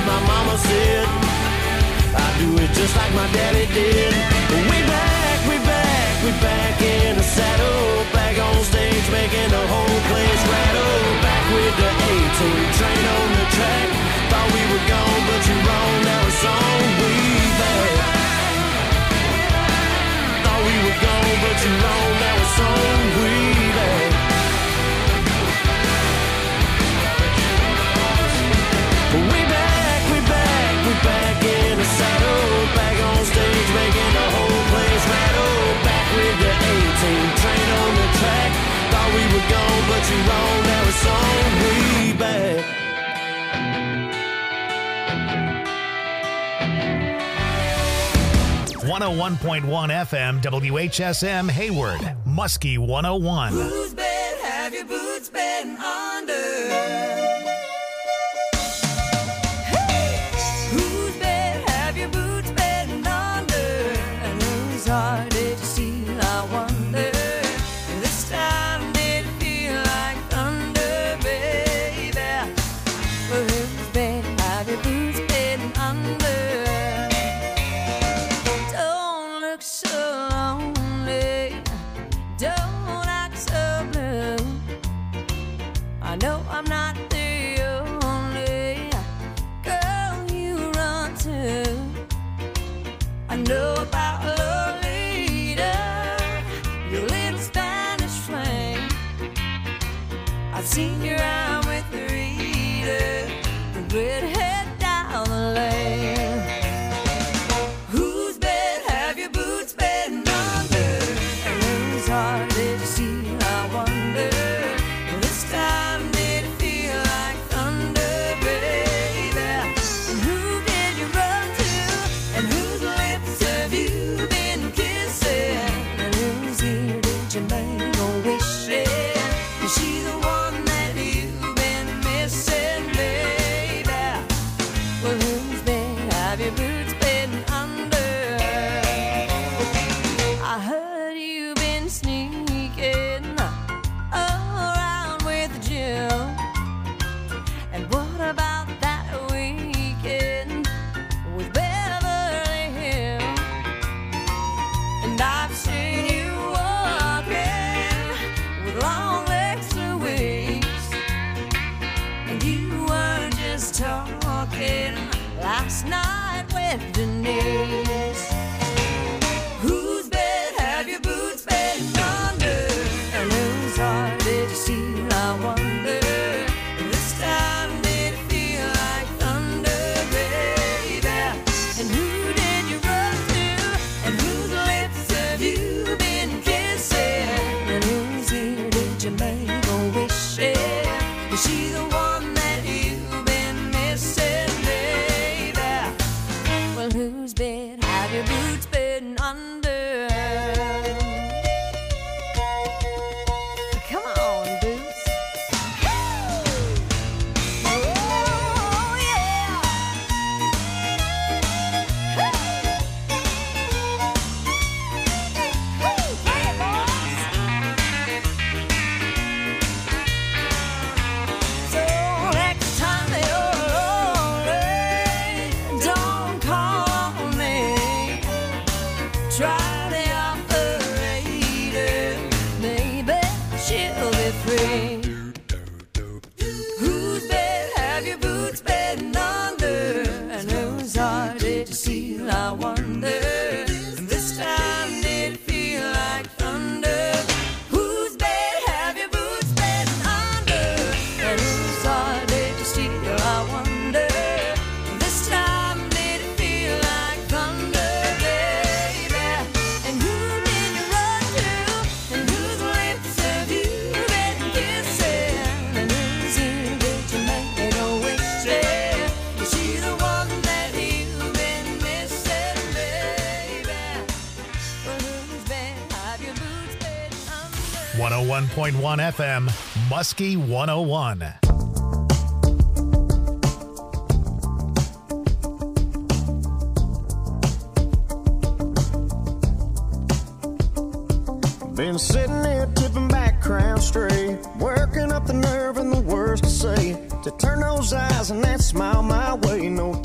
what my mama said. I do it just like my daddy did. We back in the saddle, back on stage making the whole place rattle. Back with the A-team, train on the track. Thought we were gone, but you're wrong, now it's on. We back. Thought we were gone, but you're wrong, now it's on. We back. We back in the saddle, back on stage making the whole place rattle. Back with the A-team, train on the track. Thought we were gone, but you're wrong, now it's on. We back. .1 FM, WHSM, Hayward, Muskie 101. Whose bed have your boots been under? Did you see, I wonder, this time did it feel like thunder, baby? Well, whose bed have your boots been under? Don't look so lonely, don't act so blue. I know I'm not the only girl you run to. I know about love. I've seen you out with the reader, the redhead down the lane. Whose bed have your boots been under? And whose heart did you see, I wonder? This time did it feel like thunder, baby? And who did you run to? And whose lips have you been kissing? And whose ear did you make a wish in? Is she the one? Your boots been under? I heard you been sneaking around with Jill. And what about that weekend with Beverly Hills? And I've seen you walking with long legs Louise. And you weren't just talking last night with Denise. Whose bed have your boots been under? And whose heart did you see, I wonder? This time did it feel like thunder, baby? And who did you run to? And whose lips have you been kissing? And whose ear did you make a wish in? Is she the one that you've been missing? Whose bed have your boots been under? Come on, boots. Oh, yeah. Hey, boys. So next time you're lonely, don't call me. Try the operator, maybe she'll be free. Whose bed have your boots been under? And whose heart did you seal, I wonder? And this time did it feel like thunder? Whose bed have your boots been under? And whose heart did you steal, I wonder? This time did it feel like thunder, baby? And who did you run to? And whose lips have you been kissing? And whose ear did you make a wish in? Is she the one that you've been missing, baby? Well, whose bed have your boots been under? 101.1 FM, Muskie 101. Been sitting here tipping back, crown straight, working up the nerve and the words to say, to turn those eyes and that smile my way. No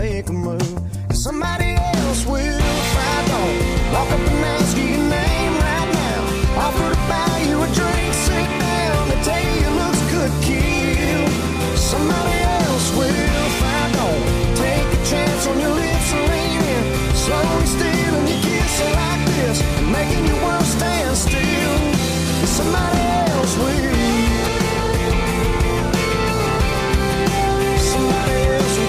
make a move. Cause somebody else will if I don't. Walk up and ask you your name right now. Offer to buy you a drink, sit down. They tell you your looks could kill. Somebody else will if I don't. Take a chance on your lips and lean in. Slowly stealing your kiss like this, making your world stand still. Somebody else will. Somebody else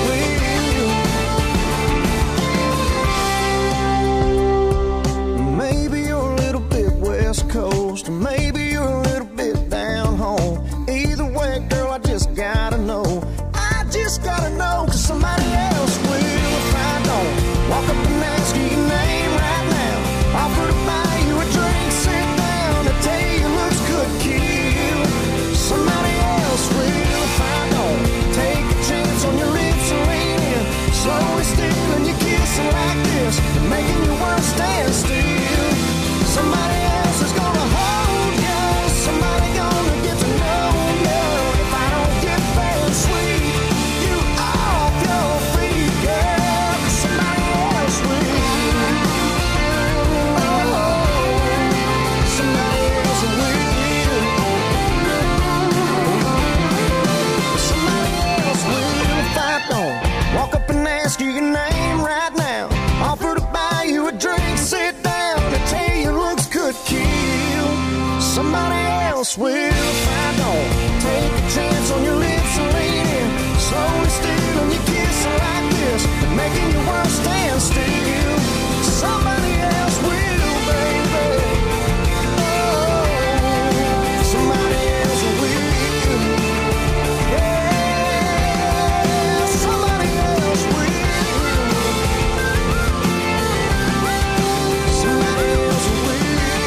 will. Maybe you're a little bit West Coast, maybe you're a little bit down home. Either way, girl, I just gotta know. I just gotta know, cause somebody else will if I don't. Walk up and ask you your name right now. Offer to buy you a drink, sit down. I tell you your looks could kill. Somebody else will if I don't. Take a chance on your lips and lean in. Slowly stealing your kissing like this, making your world stand still. Somebody else is gonna hold you. Somebody gonna get to know you. If I don't get there and sweep you off your feet, girl, somebody else will. Oh, somebody else will. Somebody else will if I don't. Walk up and ask you your name right now. Offer to buy you a drink, sit down. I tell you looks could kill. Somebody else will if I don't. Take a chance on your lips and lean in. Slowly stealing your kiss like this, making your world stand still. Somebody else will, baby. Oh, somebody else will. Yeah, somebody else will. Somebody else will.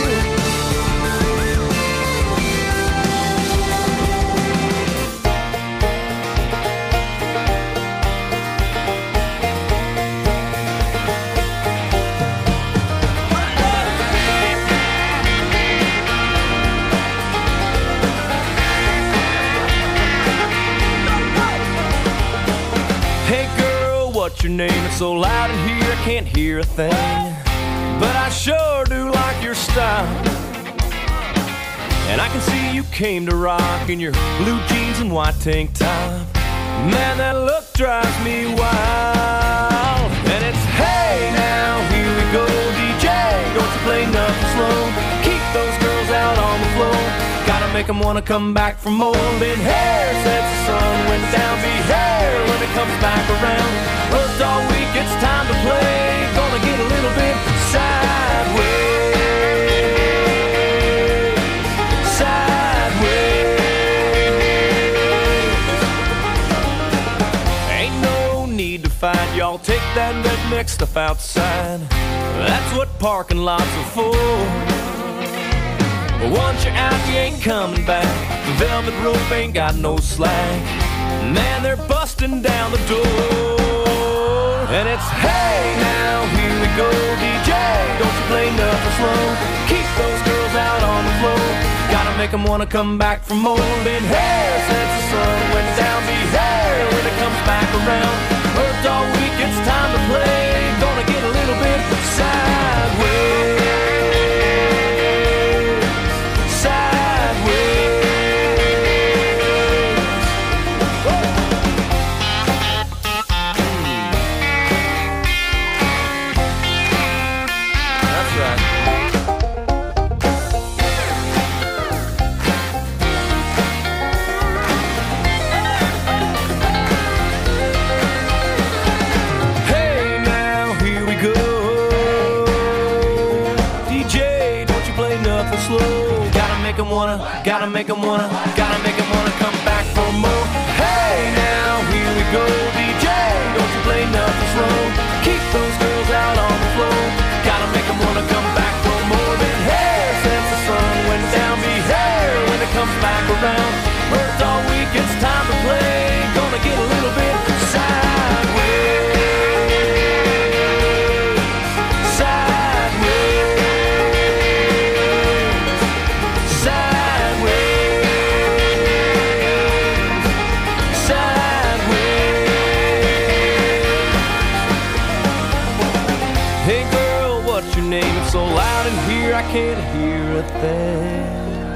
Hey girl, what's your name? It's so loud in here I can't hear a thing. But I sure do like your style. And I can see you came to rock in your blue jeans and white tank top. Man, that look drives me wild. And it's hey now, here we go, DJ. Don't you play nothing slow. Keep those girls out on the floor. Gotta make them wanna come back for more. Been hair since the sun went down. Be hair when it comes back around. Worked all week, it's time to play. Gonna get a little bit sideways. Sideways. Ain't no need to fight, y'all. Take that redneck stuff outside. That's what parking lots are for. But once you're out, you ain't coming back. The velvet rope ain't got no slack. Man, they're busting down the door. And it's hey now, here we go, DJ. Don't you play nothing slow. Keep those girls out on the floor. Gotta make them wanna come back for more. Been here since the sun went down. Be here when it comes back around. Worked all week, it's time to play. Gonna get a little bit sideways. Gotta make 'em wanna come back for more. Hey now, here we go, DJ. Don't you play nothing slow. Keep those girls out on the floor. Gotta make 'em wanna come back for more. Been here since the sun went down. Be here when it comes back around. Worked all week, it's time to play. Gonna get a little bit sideways. Sideways. so loud in here I can't hear a thing.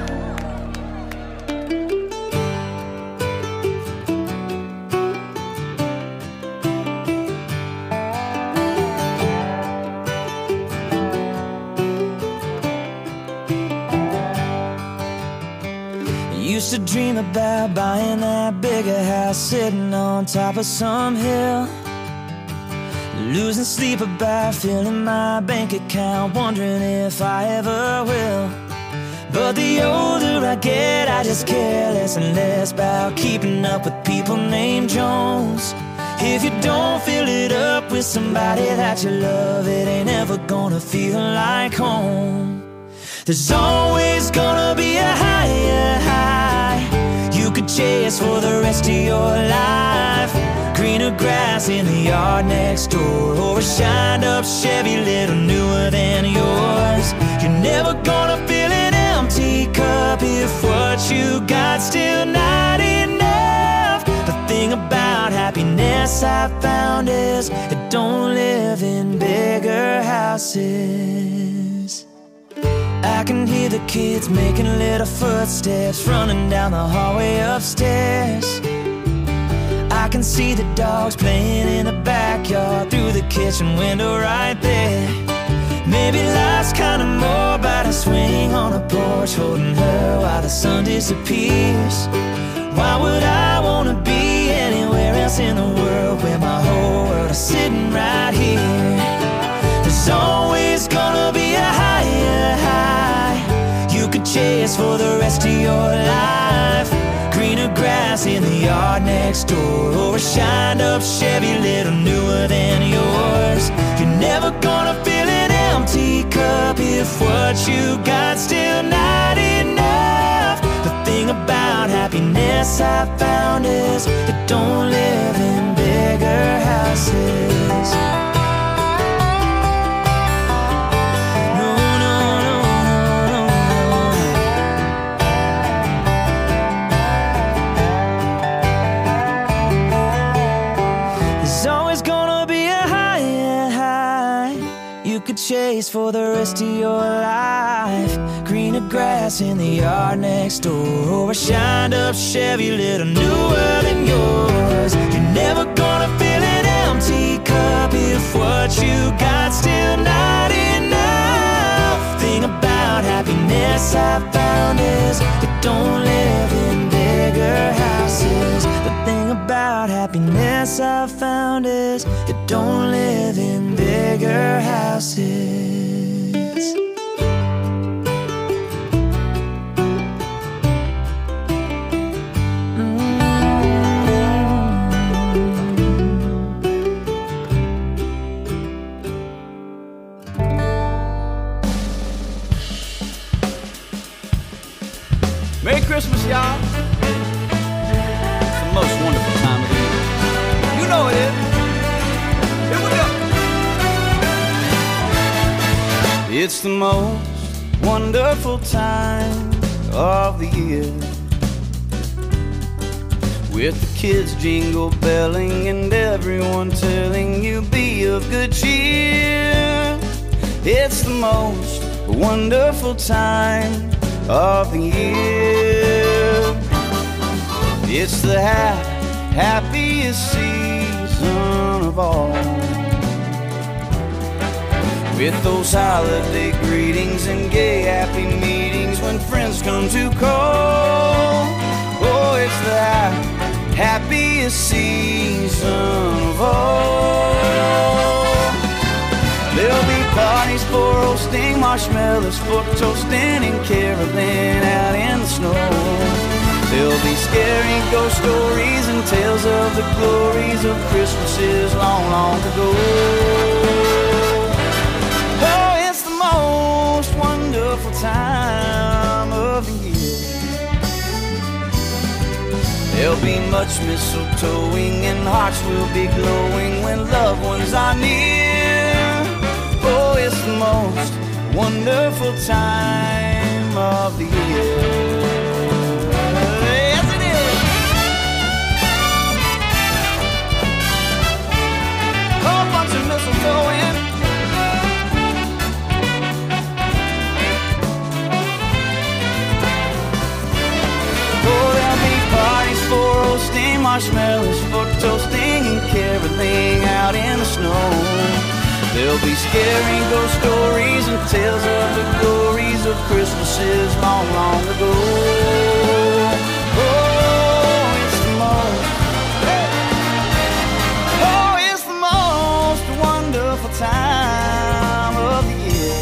Used to dream about buying that bigger house, sitting on top of some hill, losing sleep about filling my bank account, wondering if I ever will. But the older I get, I just care less and less about keeping up with people named Jones. If you don't fill it up with somebody that you love, it ain't ever gonna feel like home. There's always gonna be a higher high you could chase for the rest of your life. Greener grass in the yard next door, or a shined up Chevy little newer than yours. You're never gonna fill an empty cup if what you got still not enough. The thing about happiness I found is it don't live in bigger houses. I can hear the kids making little footsteps running down the hallway upstairs. I can see the dogs playing in the backyard through the kitchen window right there. Maybe life's kinda more about a swing on a porch holding her while the sun disappears. Why would I wanna be anywhere else in the world where my whole world is sitting right here? There's always gonna be a higher high you could chase for the rest of your life. Greener grass in the yard next door, or a shined up Chevy little newer than yours. You're never gonna fill an empty cup if what you got still not enough. The thing about happiness I found is it don't live in bigger houses. Chase for the rest of your life. Greener grass in the yard next door, or a shined up Chevy little newer than yours. You're never gonna fill an empty cup if what you got still not enough. Thing about happiness I found is it don't live in bigger houses. The thing about happiness I found is it don't live in bigger houses. Merry Christmas, y'all. It's the most wonderful time of the year. You know it is. Here we go. It's the most wonderful time of the year, with the kids jingle belling and everyone telling you be of good cheer. It's the most wonderful time of the year. It's the happiest season of all, with those holiday greetings and gay happy meetings when friends come to call. Oh, it's the happiest season of all. There'll be parties for roasting, marshmallows for toasting, and caroling out in the snow. There'll be scary ghost stories and tales of the glories of Christmases long, long ago. Oh, it's the most wonderful time of the year. There'll be much mistletoeing and hearts will be glowing when loved ones are near. Oh, it's the most wonderful time of the year. Yes, it is. A whole bunch of mistletoe in. marshmallows for toasting and caroling out in the snow. There'll be scary ghost stories and tales of the glories of Christmases long, long ago. Oh, it's the most, oh, it's the most wonderful time of the year.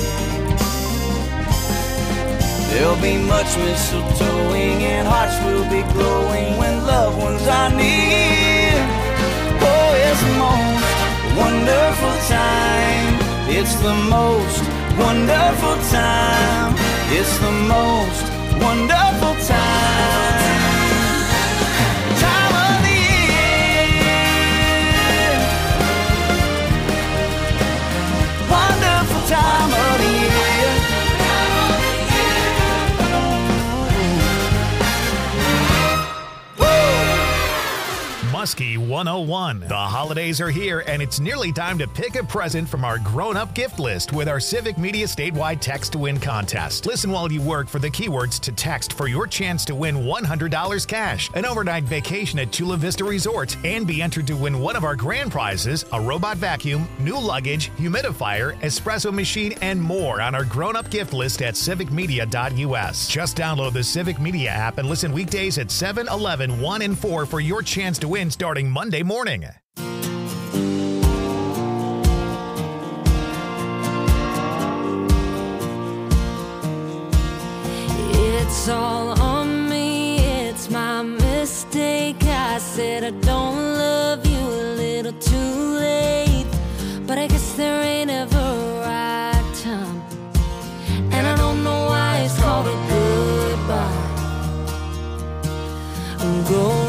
There'll be much mistletoeing and hearts will be glowing when loved ones are near. Oh, it's the most wonderful time. It's the most wonderful time. It's the most wonderful time. Time of the year. Wonderful time of the year. Muskie 101. The holidays are here, and it's nearly time to pick a present from our grown-up gift list with our Civic Media statewide text to win contest. Listen while you work for the keywords to text for your chance to win $100 cash, an overnight vacation at Chula Vista Resort, and be entered to win one of our grand prizes, a robot vacuum, new luggage, humidifier, espresso machine, and more on our grown-up gift list at civicmedia.us. Just download the Civic Media app and listen weekdays at 7, 11, 1, and 4 for your chance to win starting Monday morning. It's all on me, it's my mistake. I said I don't love you a little too late, but I guess there ain't ever a right time, and I don't know why it's called a goodbye. I'm going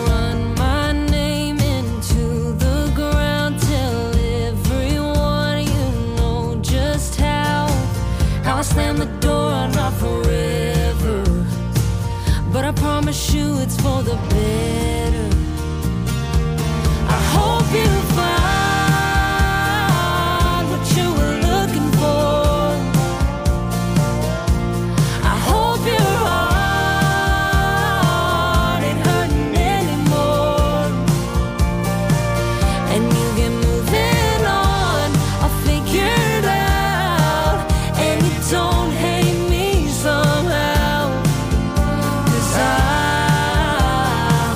slam the door, not forever, but I promise you it's for the better. I hope you find what you were looking for. I hope your heart ain't hurting anymore, and you get moving on. I'll figure it out. Don't hate me somehow, 'cause I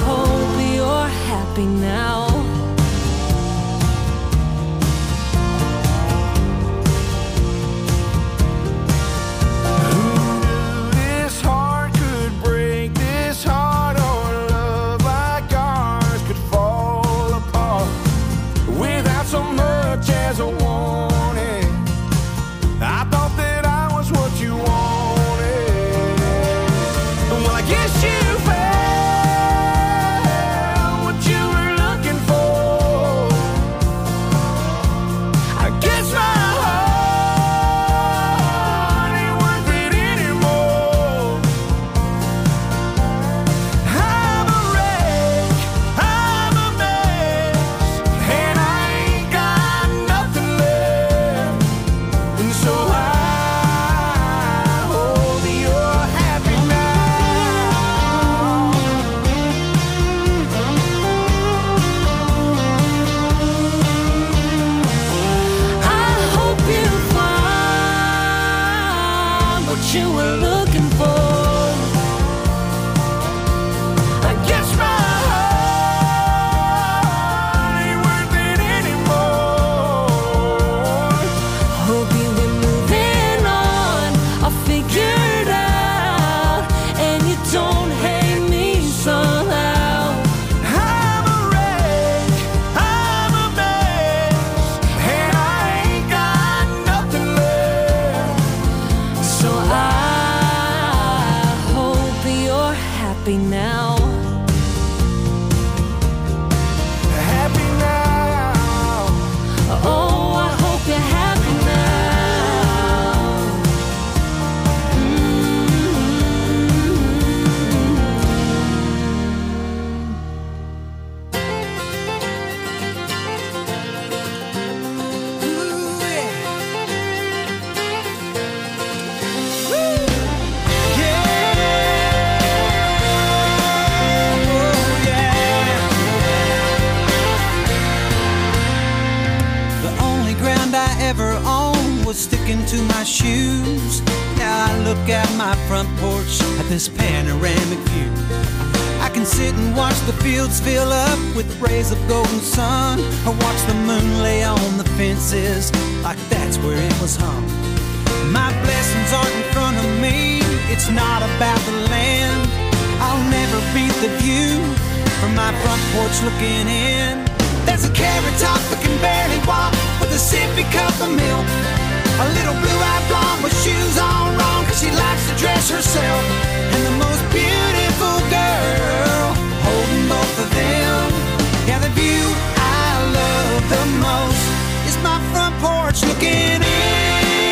ever owned was sticking to my shoes. Now I look out my front porch at this panoramic view. I can sit and watch the fields fill up with rays of golden sun, or watch the moon lay on the fences like that's where it was hung. My blessings aren't in front of me, it's not about the land. I'll never beat the view from my front porch looking in. There's a carrot top that can barely walk with a sippy cup of milk. A little blue-eyed blonde with shoes on wrong, cause she likes to dress herself. And the most beautiful girl holding both of them. Yeah, the view I love the most is my front porch looking in.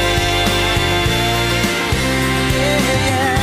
Yeah.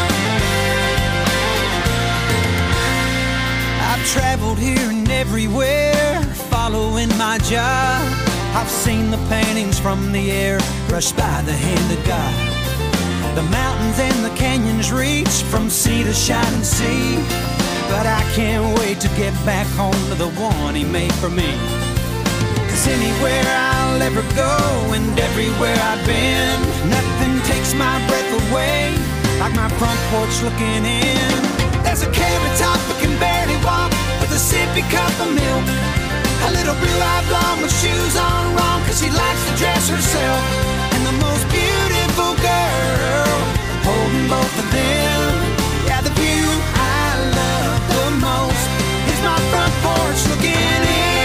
I've traveled here and everywhere, following my job. I've seen the paintings from the air brushed by the hand of God. The mountains and the canyons reach from sea to shining sea. But I can't wait to get back home to the one he made for me. Cause anywhere I'll ever go and everywhere I've been, nothing takes my breath away like my front porch looking in. There's a carrot top that can barely walk with a sippy cup of milk. A little blue-eyed blonde with shoes on wrong, cause she likes to dress herself. And the most beautiful girl holding both of them. Yeah, the view I love the most is my front porch looking in.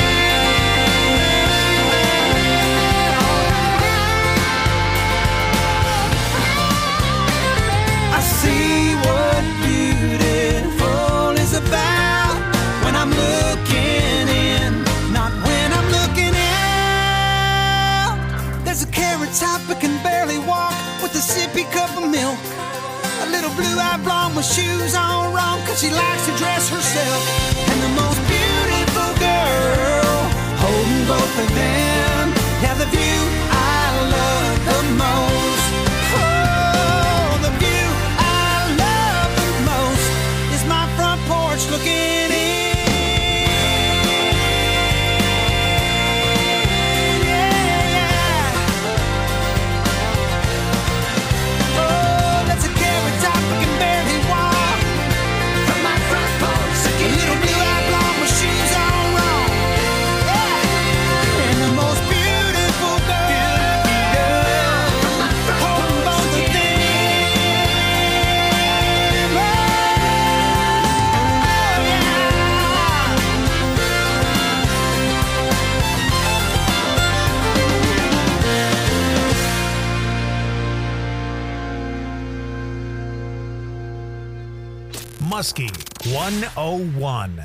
I see what beautiful is about when I'm looking in, not when I'm looking out. There's a carrot top that can barely walk with a sippy cup of milk. A little blue-eyed blonde with shoes on wrong, cause she likes to dress herself. And the most beautiful girl holding both of them. Yeah, the view I love the most. Oh, the view I love the most is my front porch looking in. Muskie 101.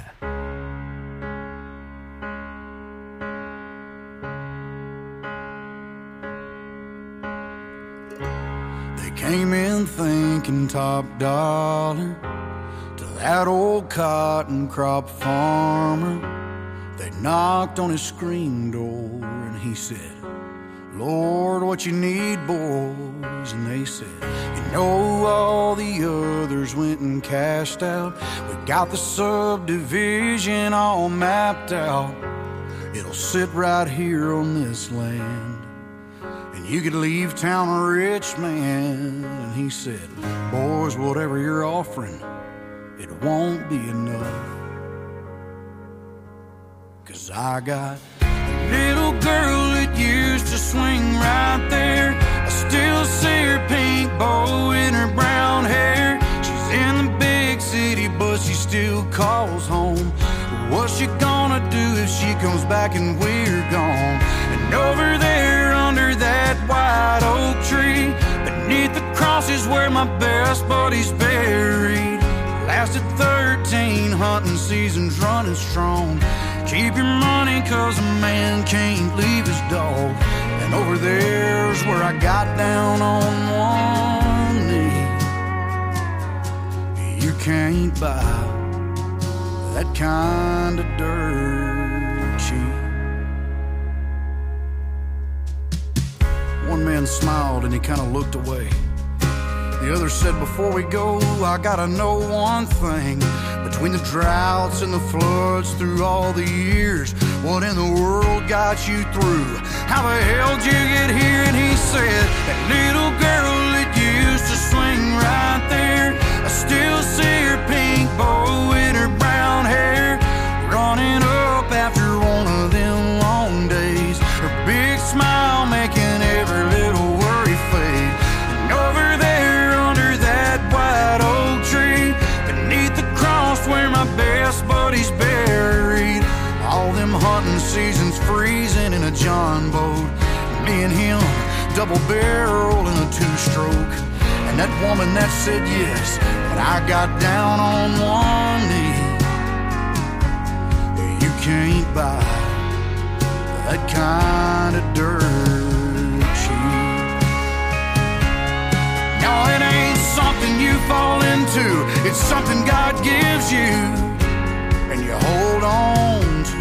They came in thinking top dollar to that old cotton crop farmer. They knocked on his screen door and he said, Lord, what you need, boys? And they said, you know, all the others went and cashed out. We got the subdivision all mapped out. It'll sit right here on this land, and you could leave town a rich man. And he said, boys, whatever you're offering, it won't be enough. 'Cause I got a little girl that used to swing right there. I still see her pink bow in her brown hair. She's in the big city, but she still calls home. What's she gonna do if she comes back and we're gone? And over there under that white oak tree, beneath the cross is where my best buddy's buried. Lasted 13 hunting seasons running strong. Keep your money 'cause a man can't leave his dog. And over there's where I got down on one knee. You can't buy that kind of dirt cheap. One man smiled and he kind of looked away. The other said, before we go, I gotta know one thing. Between the droughts and the floods through all the years, what in the world got you through? How the hell did you get here? And he said, that little girl that used to swing right there, I still see her pink bow in her brown hair, running up after one of them long days, her big smile making every little worry fade. And over there under that white oak tree, beneath the cross where my best buddy's buried, all them hunting seasons freezing in a John boat, me and him double barrel in a two-stroke. And that woman that said yes, but I got down on one knee. You can't buy that kind of dirt cheap. No, it ain't something you fall into, it's something God gives you and you hold on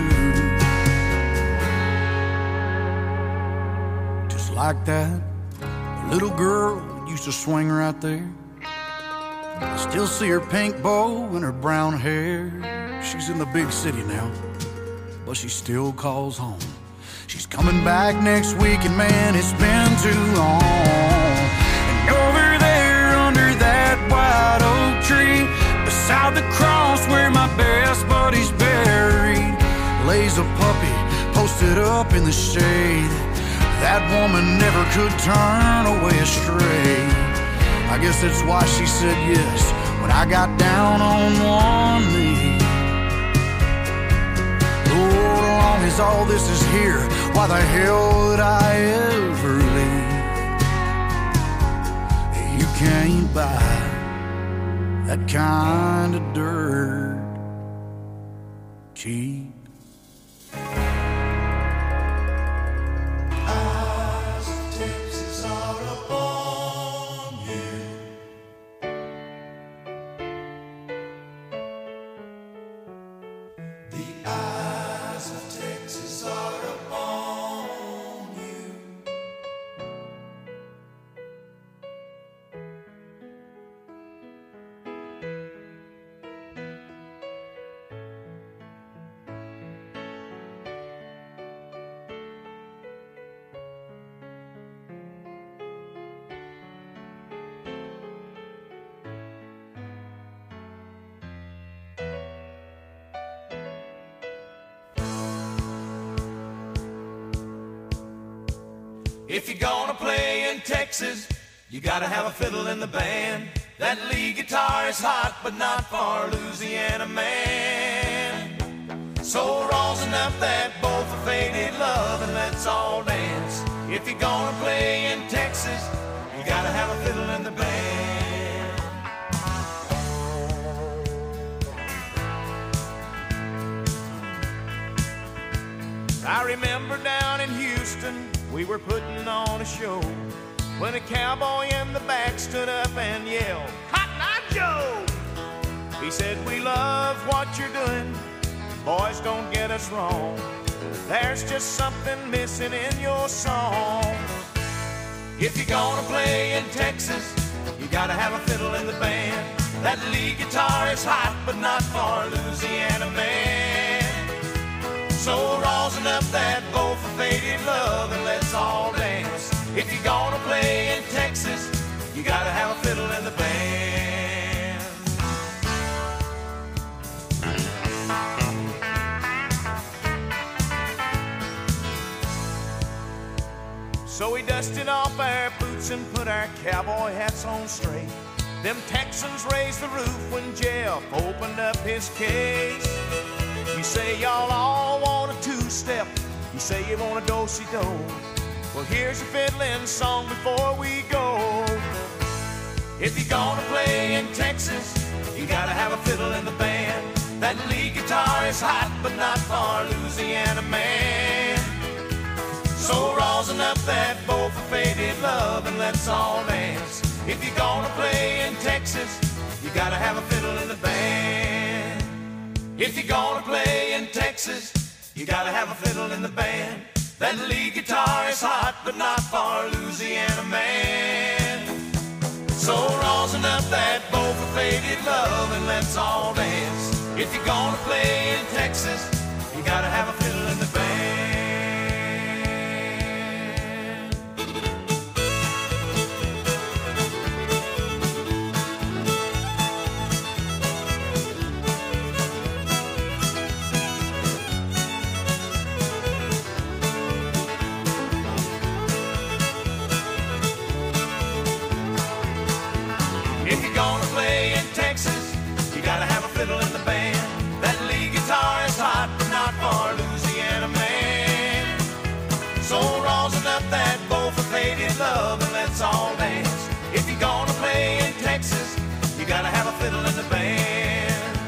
to. Just like that little girl used to swing right there. I still see her pink bow and her brown hair. She's in the big city now, but she still calls home. She's coming back next week, and man, it's been too long. And over there under that white oak tree, beside the cross where my best buddy's buried, lays a puppy posted up in the shade. That woman never could turn away astray. I guess that's why she said yes when I got down on one knee. Lord, as long as all this is here, why the hell would I ever leave? You can't buy that kind of dirt cheap. If you're gonna play in Texas, you gotta have a fiddle in the band. That lead guitar is hot, but not for Louisiana man. So rosin up that bowl for faded love and let's all dance. If you're gonna play in Texas, you gotta have a fiddle in the band. I remember down in Houston, we were putting on a show when a cowboy in the back stood up and yelled, "Cotton Eye Joe!" He said, "We love what you're doing, boys, don't get us wrong. There's just something missing in your song. If you're gonna play in Texas, you gotta have a fiddle in the band. That lead guitar is hot, but not for Louisiana man. So rosin up that bowl for faded love and let's all dance. If you're gonna play in Texas, you gotta have a fiddle in the band." So we dusted off our boots and put our cowboy hats on straight. Them Texans raised the roof when Jeff opened up his case. You say y'all all want a two-step, you say you want a do-si-do. Well, here's your fiddling song before we go. If you're gonna play in Texas, you gotta have a fiddle in the band. That lead guitar is hot, but not for Louisiana man. So rosin up that bowl for faded love and let's all dance. If you're gonna play in Texas, you gotta have a fiddle in the band. If you're gonna play in Texas, you gotta have a fiddle in the band. That lead guitar is hot, but not for Louisiana man. So rosin up that bowl for faded love and let's all dance. If you're gonna play in Texas, you gotta have a fiddle in the band. If you're gonna play in Texas, you gotta have a fiddle in the band. That lead guitar is hot, but not for Louisiana man. So rosin up that bowl for faded love and let's all dance. If you're gonna play in Texas, you gotta have a fiddle in the band.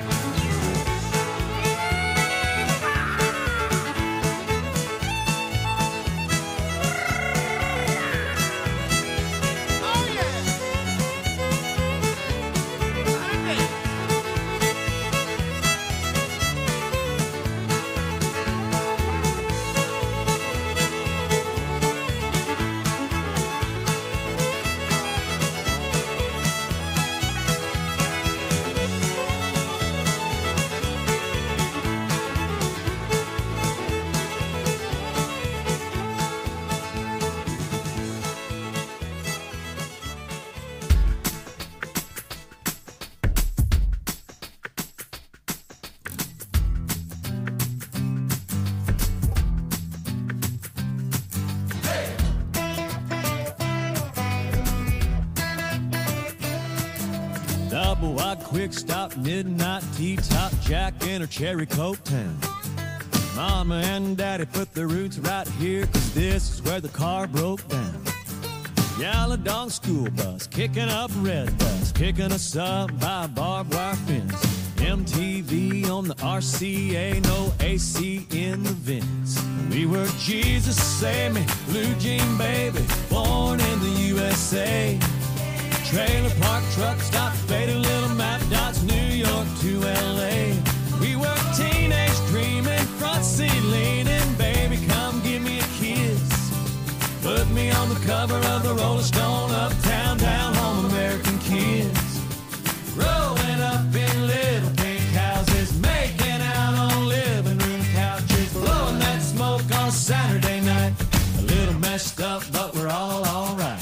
Double wide quick stop, midnight tea top, Jack in her cherry coke town. Mama and daddy put their roots right here, 'cause this is where the car broke down. Yellow dog school bus, kicking up red bus, kicking us up by a barbed wire fence. MTV on the RCA, no AC in the vents. We were Jesus Save Me, Blue Jean Baby, born in the USA. Trailer park truck stop, faded little map dots, New York to LA. We were teenage dreaming, front seat leaning, baby come give me a kiss. Put me on the cover of the Rolling Stone, uptown, down home, American kids. Growing up in little pink houses, making out on living room couches, blowing that smoke on Saturday night. A little messed up, but we're all right.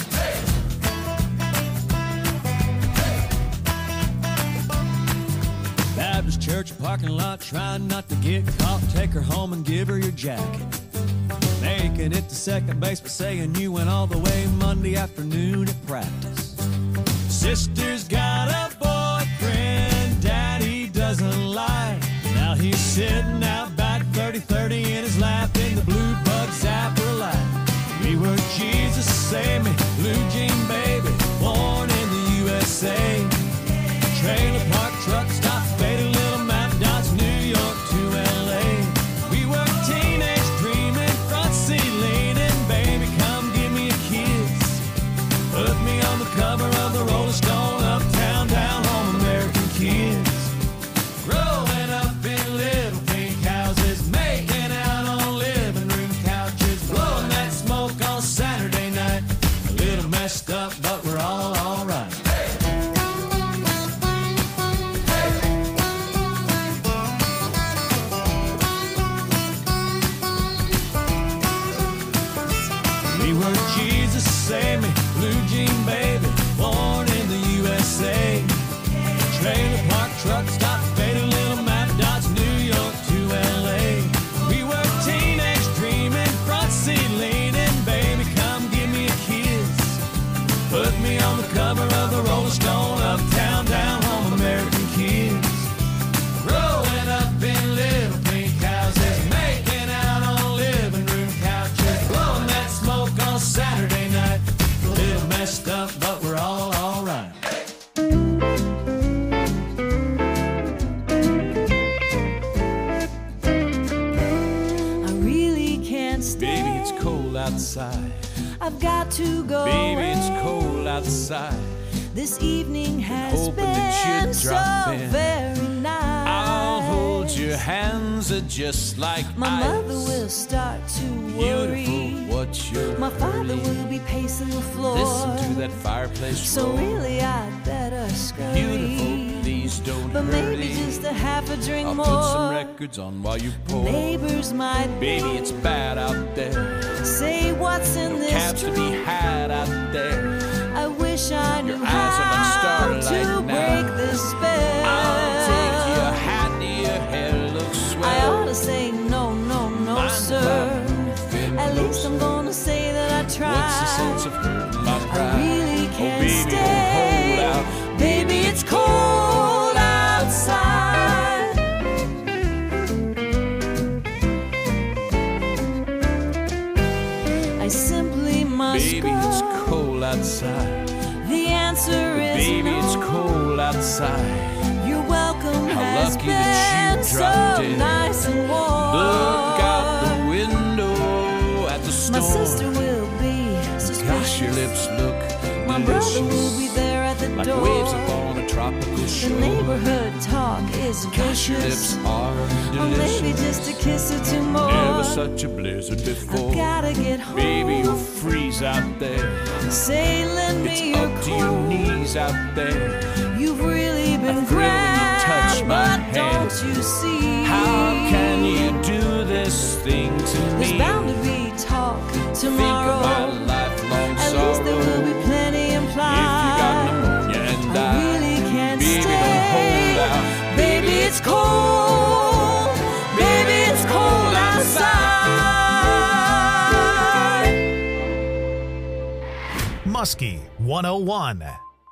Baptist church parking lot, trying not to get caught. Take her home and give her your jacket. Making it to second base, but saying you went all the way Monday afternoon at practice. Sister's got a boyfriend daddy doesn't like. Now he's sitting out back 30-30 in his lap in the blue bug zapper light. We were Jesus Save Me, Blue Jean Baby, born in the USA. Trailer park truck stop, faded little map dots, New York to LA. We were teenage dreaming, front seat leaning, baby come give me a kiss. Put me on the cover of the Rolling Stone, uptown, down home, American kids. Growing up in little pink houses, making out on living room couches, blowing that smoke on Saturday night. A little messed up, but we're all right. We were Jesus Save Me, Blue Jean Baby, born in the USA. Trailer park truck stop, faded little map dots, New York to LA. We were teenage dreaming, front seat leaning, baby come give me a kiss. Put me on the cover of the Rolling Stone, uptown, down home, American kids. Growing up in little pink houses, making out on living room couches, blowing that smoke on Saturday night. A little messed up, but we're all right. I really can't stay. Baby, it's cold outside. I've got to go Baby, it's away. cold outside. This evening has hoping that been you'd so drop in. very nice. I'll hold your hands just like My ice. mother will start to worry. Beautiful, what's your My father hurry? will be pacing the floor. Listen to that fireplace So roar. really I'd better scurry. Beautiful, please don't But hurry. maybe just a half a drink I'll more. put some records on while you pour. Neighbors might Baby, it's bad out there. say what's in No this cabs to be had out there. I wish I knew Your eyes are like how to starlight now. break this spell. I'll take your hat to your hair looks swell. I ought to say no, no, no, Mind sir. if I'm feeling At least close? I'm gonna say that I tried. What's the sense of hurting my pride? I really can't oh, baby, stay. Don't hold out. Baby, it's cold outside. I simply must Baby, go. it's cold outside. The answer is Baby, no. it's cold outside. Your welcome How has lucky been that you so dropped in. nice and warm. Look out the window at the storm. My sister will be suspicious. Gosh, your lips look My delicious. brother will be there at the like door. waves upon a tropical The shore. neighborhood talk is Gosh, your vicious. lips are Or maybe delicious. just a kiss or two more. Never such a blizzard before. I gotta get home. Baby, you'll freeze out there. Say, lend It's me your up to your coat. knees out there. You've really been I thrill when you touch grand, my but hand. don't you see? How can you do this thing to There's me? bound to be talk tomorrow. Think of my lifelong At sorrow. least there will be plenty implied. If you got pneumonia and I really can't baby, stay. don't hold out. Baby, it's cold. Baby, it's cold outside. Muskie 101.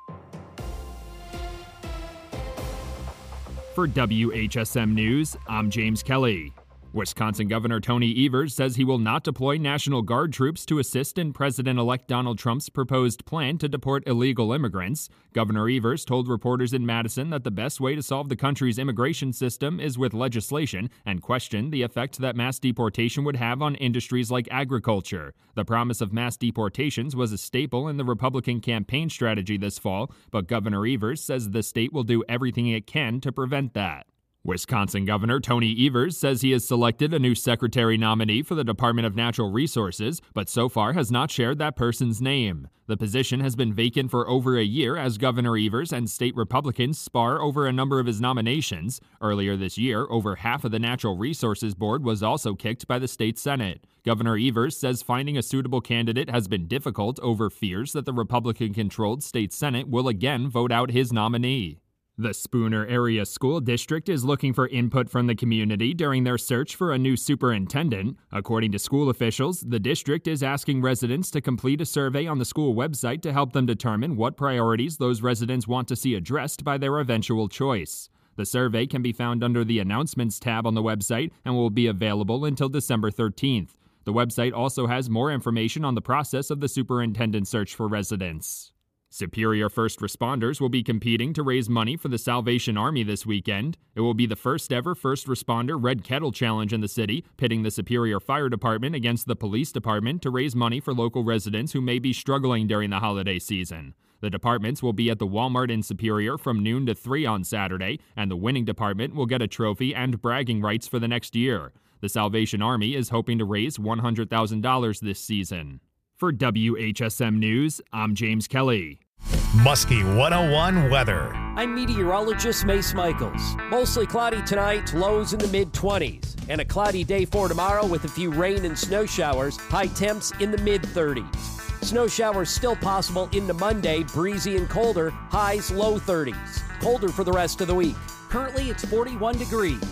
For WHSM News, I'm James Kelly. Wisconsin Governor Tony Evers says he will not deploy National Guard troops to assist in President-elect Donald Trump's proposed plan to deport illegal immigrants. Governor Evers told reporters in Madison that the best way to solve the country's immigration system is with legislation and questioned the effect that mass deportation would have on industries like agriculture. The promise of mass deportations was a staple in the Republican campaign strategy this fall, but Governor Evers says the state will do everything it can to prevent that. Wisconsin Governor Tony Evers says he has selected a new secretary nominee for the Department of Natural Resources, but so far has not shared that person's name. The position has been vacant for over a year as Governor Evers and state Republicans spar over a number of his nominations. Earlier this year, over half of the Natural Resources Board was also kicked by the state Senate. Governor Evers says finding a suitable candidate has been difficult over fears that the Republican-controlled state Senate will again vote out his nominee. The Spooner Area School District is looking for input from the community during their search for a new superintendent. According to school officials, the district is asking residents to complete a survey on the school website to help them determine what priorities those residents want to see addressed by their eventual choice. The survey can be found under the Announcements tab on the website and will be available until December 13th. The website also has more information on the process of the superintendent search for residents. Superior first responders will be competing to raise money for the Salvation Army this weekend. It will be the first ever first responder Red Kettle Challenge in the city, pitting the Superior Fire Department against the police department to raise money for local residents who may be struggling during the holiday season. The departments will be at the Walmart in Superior from noon to 3 on Saturday, and the winning department will get a trophy and bragging rights for the next year. The Salvation Army is hoping to raise $100,000 this season. For WHSM News, I'm James Kelly. Muskie 101 weather. I'm meteorologist Mace Michaels. Mostly cloudy tonight, lows in the mid-20s. And a cloudy day for tomorrow with a few rain and snow showers, high temps in the mid-30s. Snow showers still possible into Monday, breezy and colder, highs low 30s. Colder for the rest of the week. Currently, it's 41 degrees.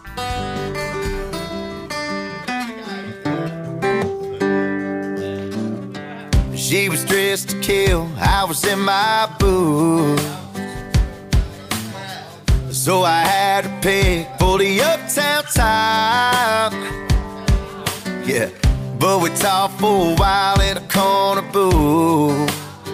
She was dressed to kill, I was in my booth. So I had to pick for the uptown time. Yeah, but we talked for a while in a corner booth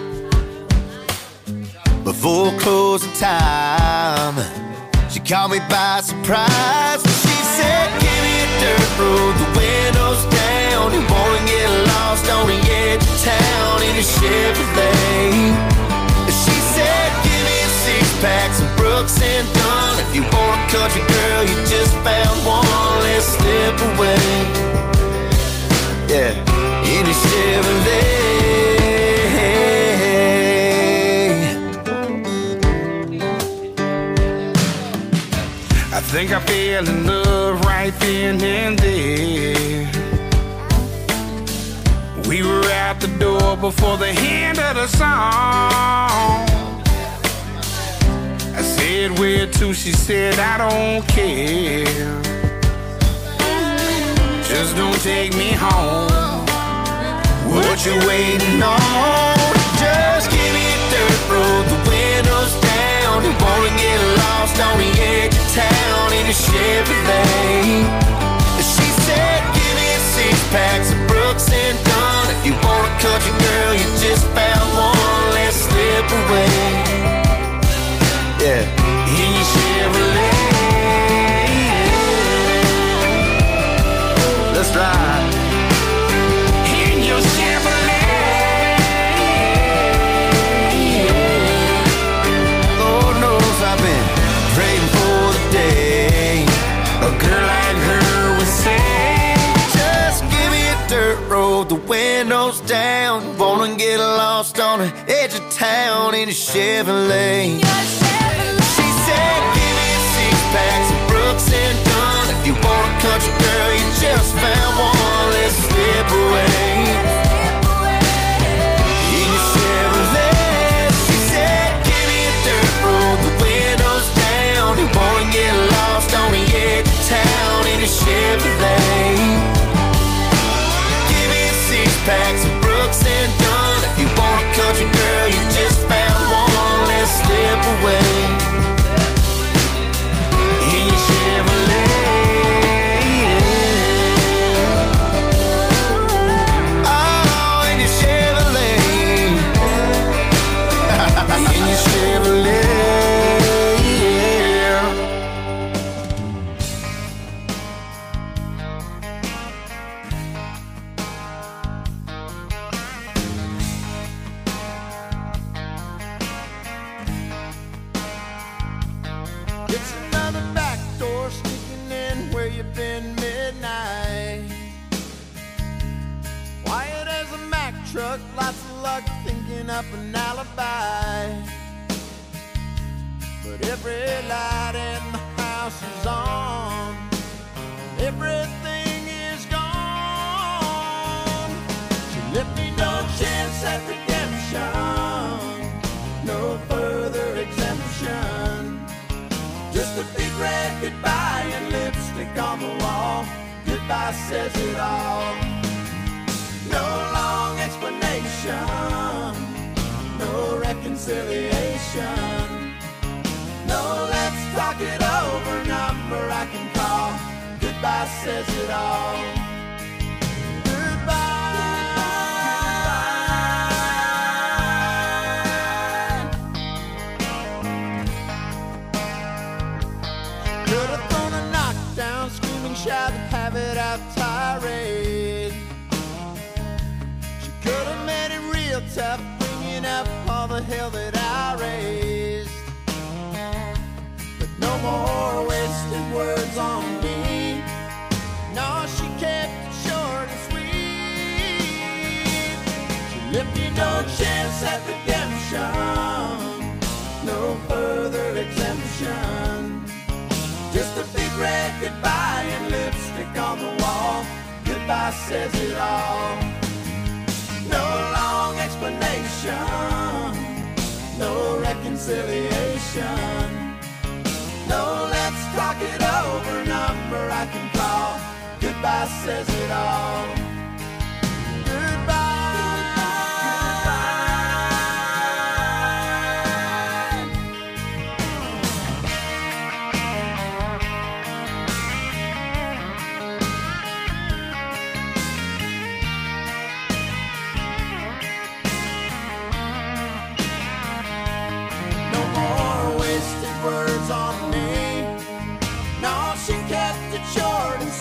before closing time. She caught me by surprise. She said, give me a dirt road, the windows down. You wanna get lost on the edge of town in a Chevrolet. She said, give me a six-pack, some Brooks and Dunn. If you want a country girl, you just found one, let's slip away. Yeah, in a Chevrolet. think I fell in love right then and there. We were out the door before the end of the song. I said, where to? She said, I don't care. Just don't take me home. What you waiting on? Just give me a dirt road, the windows down. You wanna get lost on the edge of town in a Chevrolet. She said, give me 6 packs of Brooks and Dunn. If you want a country girl, you just found one. Let's slip away. Yeah, in your Chevrolet. Let's ride. In your Chevrolet. Lord knows I've been praying for the day a girl like her would say, just give me a dirt road, the windows down. Wanna get lost on the edge of town in a Chevrolet. She said, give me 6 packs of Brooks and Dunn. If you want a country girl, you just found one. Let's slip away. In your Chevrolet. She said, give me a dirt road, the windows down. You wanna get lost on the edge of town in a Chevrolet. Give me 6 packs of Brooks and Dunn. If you want a country girl, you just found one. Let's slip away. In your Chevrolet. Oh, in your Chevrolet. In your Chevrolet. It's another back door sneaking in where you've been midnight. Wired as a Mack truck, lots of luck thinking up an alibi. But every light in the house is on. Everything is gone. She left me no chance at redemption. No further exemption. Just a big red goodbye and lipstick on the wall. Goodbye says it all. No long explanation. No reconciliation. No let's talk it over number I can call. Goodbye says it all. Could have thrown a knockdown, screaming, shout, have it out tirade. She could have made it real tough, bringing up all the hell that I raised. But no more wasted words on me. No, she kept it short and sweet. She left me no chance at redemption. No further exemption. Just a big red goodbye and lipstick on the wall. Goodbye says it all. No long explanation. No reconciliation. No let's talk it over number I can call. Goodbye says it all. Words on me. No, she kept it short and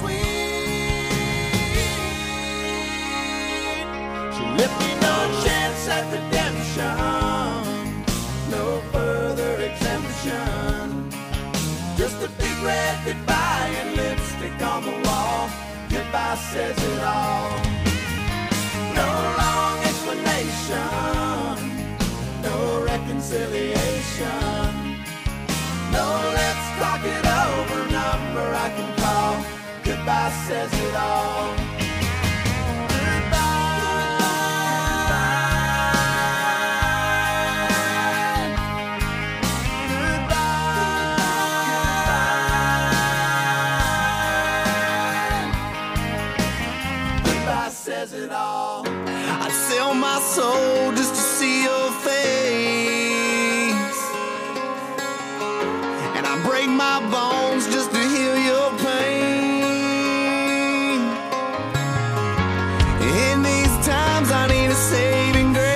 sweet. She left me no chance at redemption. No further exemption. Just a big red goodbye and lipstick on the wall. Goodbye says it all. No long explanation. No reconciliation. No, let's talk it over now. on my soul just to see your face. And I break my bones just to heal your pain. In these times I need a saving grace.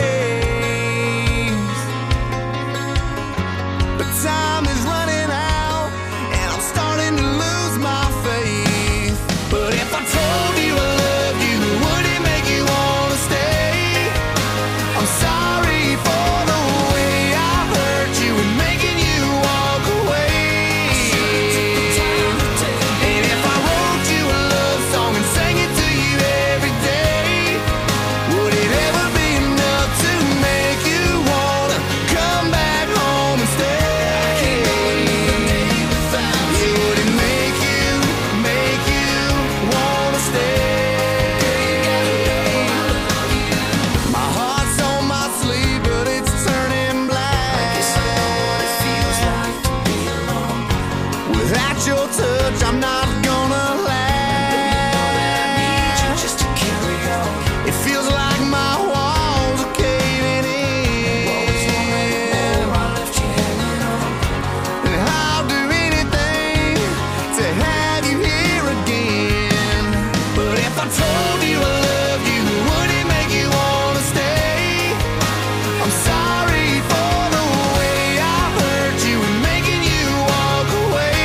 But time is running out and I'm starting to lose my faith. But if I told you I loved you, would it make you wanna stay? I'm sorry for the way I hurt you and making you walk away. And if I wrote you a love song and sang it to you every day, would it ever be enough to make you wanna come back home and stay? Would it make you wanna stay? My heart's on my sleeve, but it's turning black. Without your touch, I'm not gonna last. Just to carry on. It feels like my walls are caving in. And I'll do anything to have you here again. But if I told you I loved you, would it make you wanna stay? I'm sorry for the way I hurt you and making you walk away.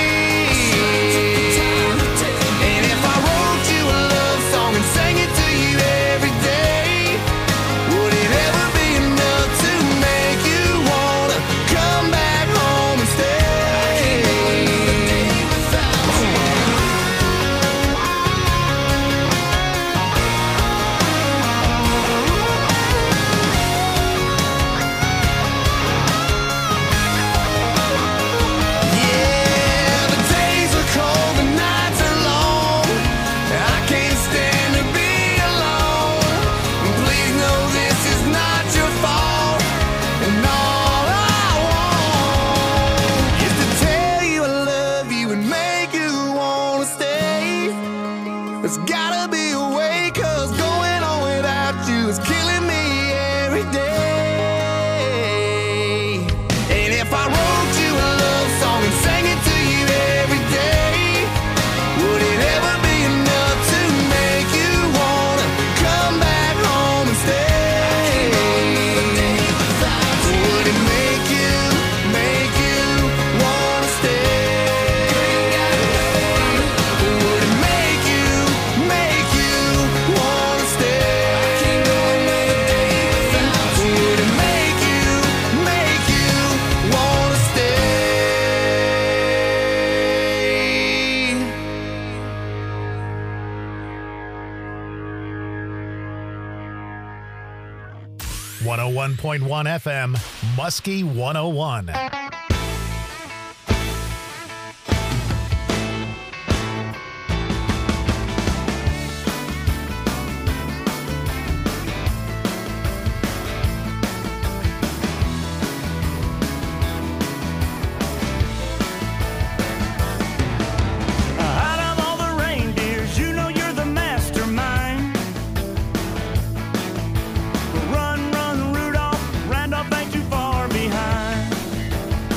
And if I wrote you a love song and sang it to you every day, would it ever be enough to make you wanna come back home and stay? Yeah, the days are cold, the nights are long. I can't stand to be alone. And please know this is not your fault. And all I want is to tell you I love you and make you wanna stay. There's gotta be a way, 'cause going on without you is killing me every day. And if I wrote you a love song and sang it to you every day, would it ever be enough to make you wanna come back home and stay? Would it make you wanna stay? Would it make you wanna stay? Would it make you wanna stay? 101.1 FM, Muskie 101. Out of all the reindeers, you know you're the mastermind. Run, Rudolph, Randolph ain't too far behind.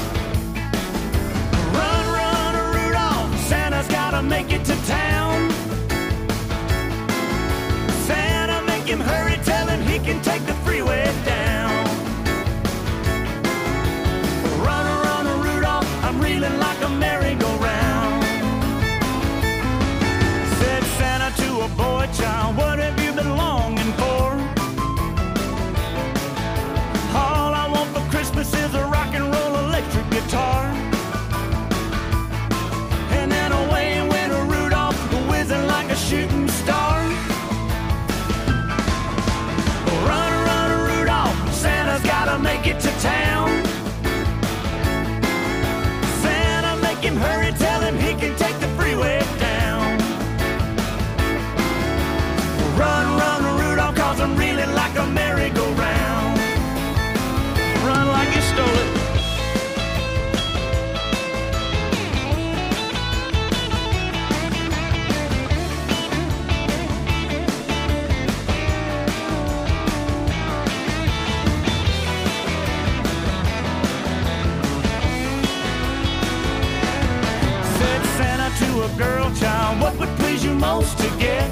supposed to get.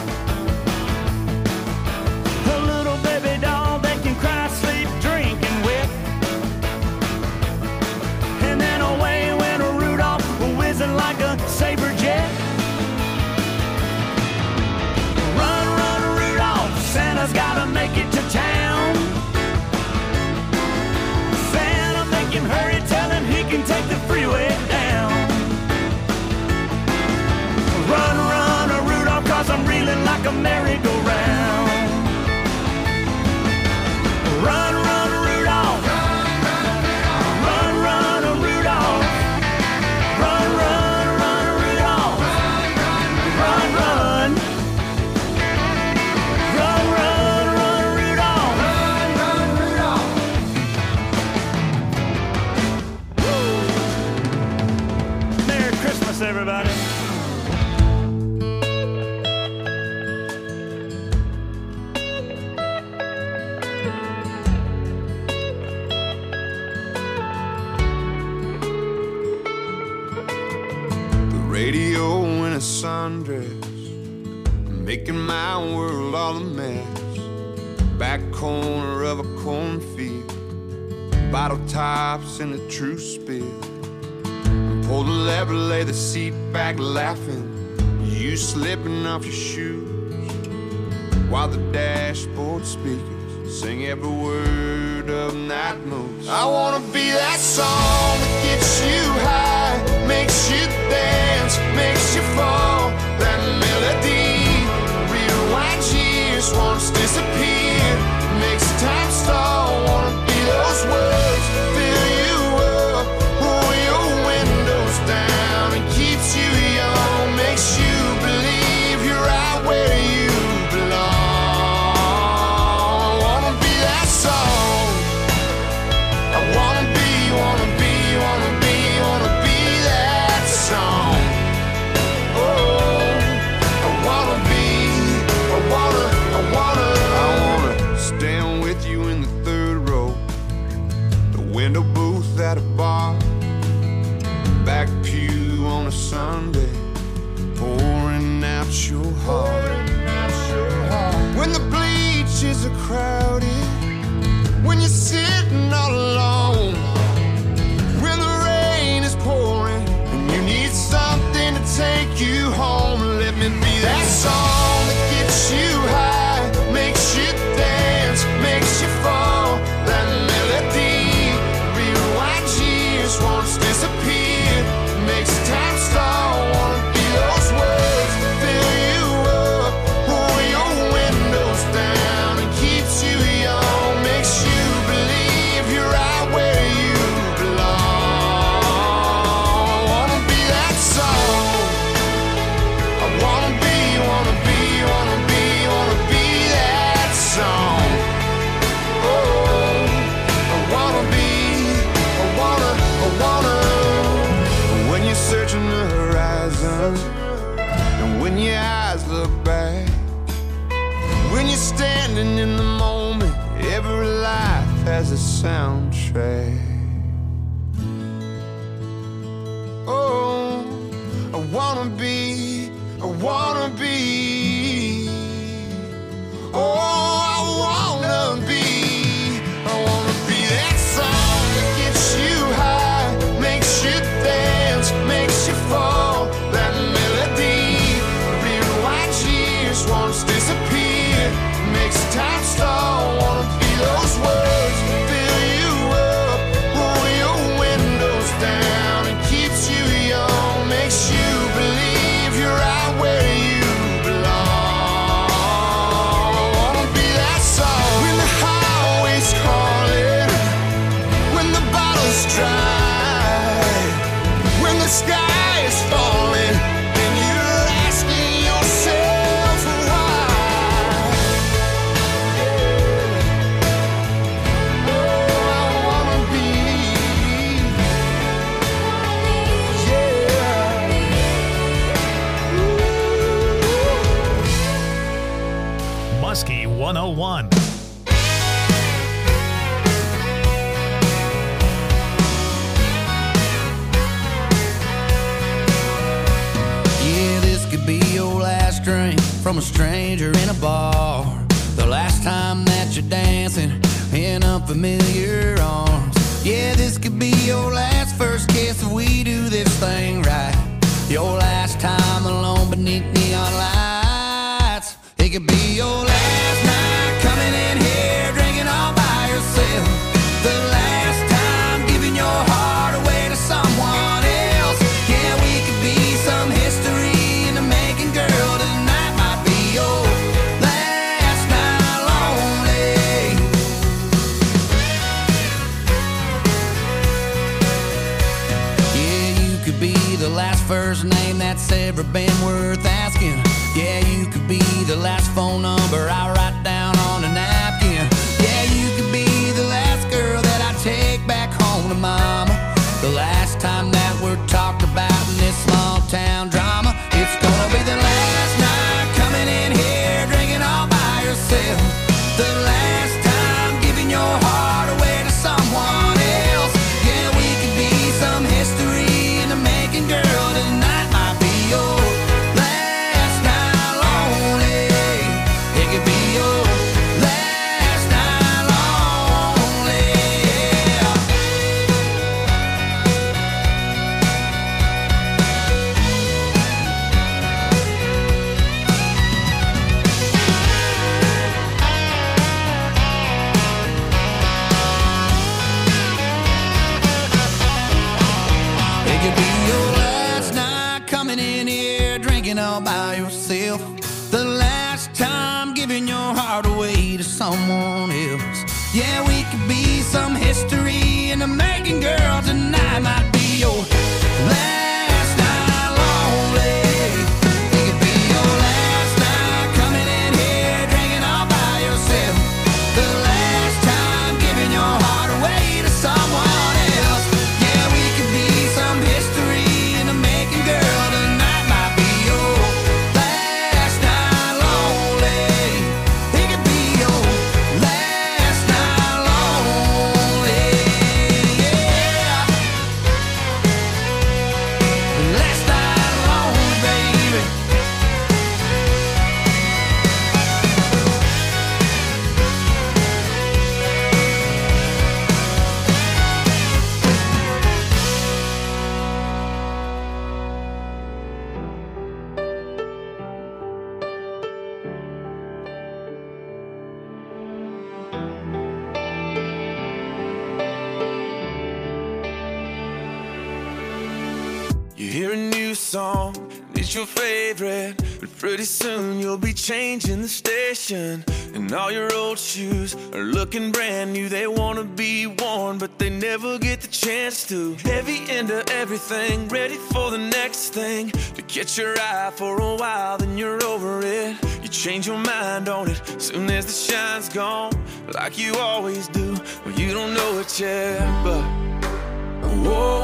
A little baby doll that can cry, sleep, drink, and whip. And then away went Rudolph, whizzing like a saber jet. Run, run, Rudolph, Santa's gotta make it to town. Santa, make him hurry, tell him he can take the freeway down. Run, run, Rudolph, cause I'm reeling like a merry-go-round. Run, run, Rudolph. Run, run, Rudolph. Run, run, run, Rudolph. Run, run. Run, run, run, Rudolph. Run, run, Rudolph. Merry Christmas, everybody. Radio in a sundress, making my world all a mess. Back corner of a cornfield, bottle tops in a true spill. Pull the lever, lay the seat back laughing, you slipping off your shoes, while the dashboard speakers sing every word of Night Moves. I wanna be that song that gets you high, makes you dance, makes you fall. That melody, rewind years, once disappeared, makes time stall. Wanna be those words, fill you up, roll your windows down, and keeps you young, makes you believe you're right where you belong. I wanna be that song. I wanna be that song. Oh, I wanna stand with you in the third row, the window booth at a bar, back pew on a Sunday, pouring out your heart. When the bleachers are crowded, when you're sitting all alone, when the rain is pouring and you need something to take you home, let me be that song that gets you high, makes you dance, makes you fall. That melody, rewind years, once disappeared, makes time stall. Wanna be those words, fill you up, roll your windows down, and keeps you young, makes you believe you're right where you belong. I wanna be that song. I wanna be that song. Oh, I wanna when you're searching the horizon, and when your eyes look back, when you're standing in the moment, every life has a soundtrack. Oh, I wanna be. Oh, I wanna be that song that gets you high, makes you dance, makes you fall. That melody, rewind years, once disappeared, makes time stall. Wanna be those words, fill you up, roll your windows down, and keeps you young, makes you believe you're right where you a stranger in a bar. The last time that you're dancing in unfamiliar arms. Yeah, this could be your last first kiss if we do this thing right. Your last time alone beneath neon lights. It could be your last night coming in here drinking all by yourself. The last time giving your heart away to someone else. Yeah, we could be some history in the making, girl. Tonight might be your last night lonely. Yeah, you could be the last first name that's ever been worth asking. Yeah, you could be the last phone number I write down on a napkin. Yeah, you could be the last girl that I take back home to mama. The last time that we're talked about in this small town drama. It's gonna be the last night coming in here drinking all by yourself. The last time giving your heart away to someone else. Yeah, we could be some history in the making, girl. Tonight might be your last night lonely. It could be your last night lonely. Yeah. It could be your last night coming in here drinking all by yourself. The last time giving your heart away to someone else. Yeah, we could be some history in the making, girl. Tonight might be your last night lonely. It could be your last night coming in here drinking all by yourself. The last time giving your heart away to someone else. Yeah, we could be some history in the making, girl. Tonight might be your last night lonely. It could be your last night lonely. Yeah. Last night lonely, baby. You hear a new song, and it's your favorite, but pretty soon you'll be changing the station. And all your old shoes are looking brand new. They wanna be worn, but they never get the chance to. Heavy into everything, ready for the next thing. To catch your eye for a while, then you're over it. You change your mind on it, soon as the shine's gone, like you always do. Well, you don't know it yet, but whoa,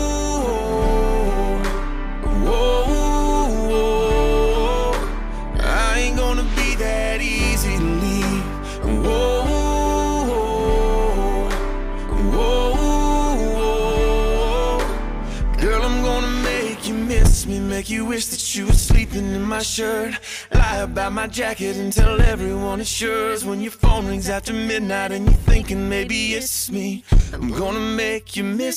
whoa, whoa, I ain't gonna be that easy to leave. Whoa, whoa, whoa, girl, I'm gonna make you miss me, make you wish that you were sleeping in my shirt. Lie about my jacket and tell everyone it's yours. When your phone rings after midnight and you're thinking maybe it's me, I'm gonna make you miss